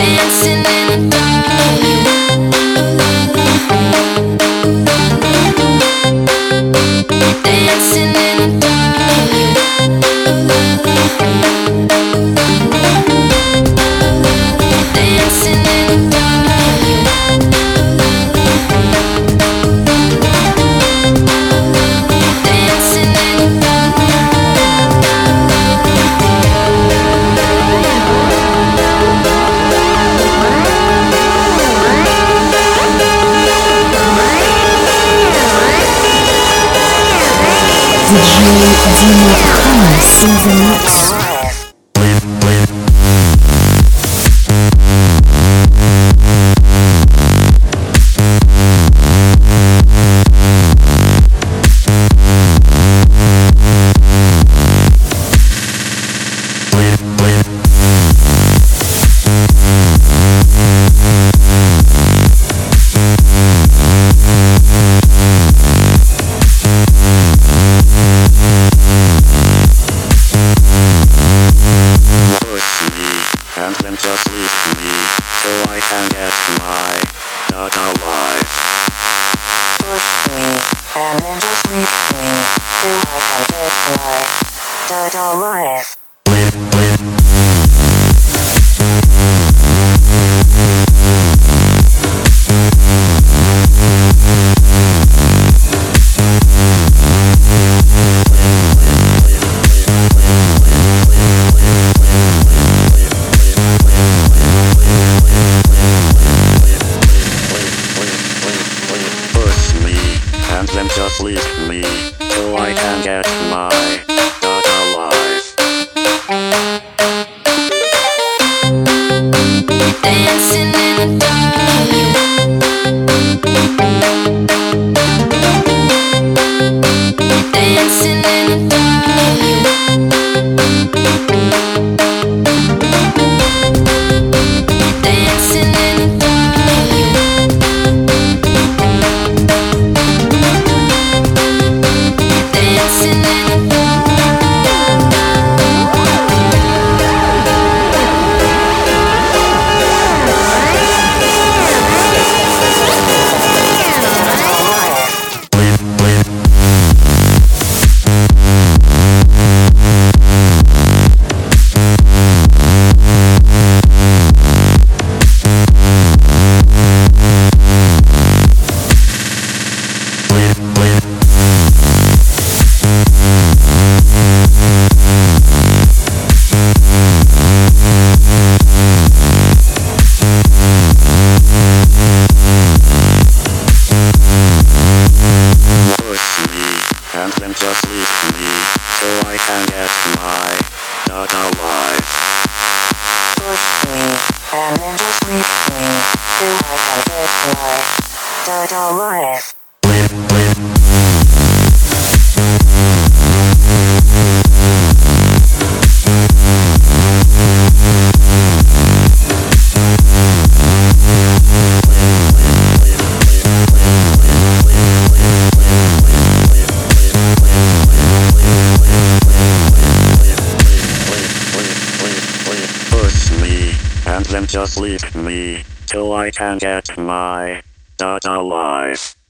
dancing in the dark, dancing in the DJ Dino House in the mix. Just leave me, so I can get my data life. Push me, and then just leave me, so I can get my data life. Just leave me, so I can get my data life. Dancing in the dark, dancing in the just leave me, so I can get my data life. Push me, and then just leave me, so I can get my data life. And then just leave me, till I can get my data life.